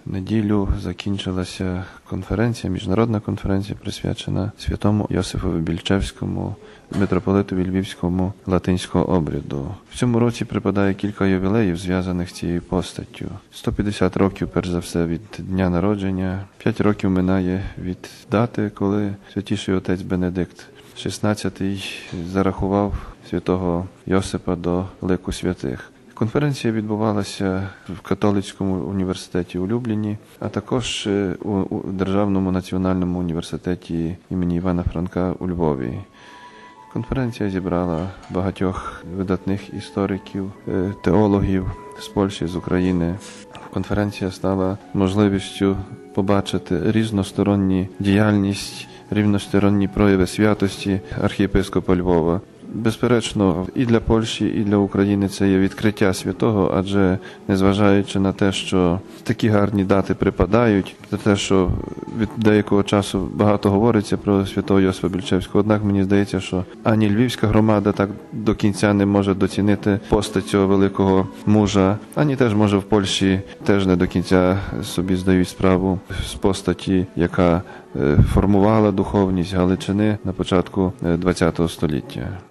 неділю закінчилася конференція, міжнародна конференція, присвячена святому Йосифові Більчевському, митрополитові Львівському латинського обряду. В цьому році припадає кілька ювілеїв, зв'язаних з цією постаттю. 150 років, перш за все, від дня народження, 5 років минає від дати, коли святіший отець Бенедикт XVI зарахував святого Йосипа до лику святих. Конференція відбувалася в католицькому університеті у Любліні, а також у Державному національному університеті імені Івана Франка у Львові. Конференція зібрала багатьох видатних істориків, теологів з Польщі, з України. Конференція стала можливістю побачити різносторонню діяльність, різносторонні прояви святості архієпископа Львова. Безперечно, і для Польщі, і для України це є відкриття святого, адже незважаючи на те, що такі гарні дати припадають, на те, що від деякого часу багато говориться про святого Йосифа Більчевського, однак мені здається, що ані львівська громада так до кінця не може доцінити постать цього великого мужа, ані теж, може, в Польщі теж не до кінця собі здають справу з постаті, яка формувала духовність Галичини на початку ХХ століття.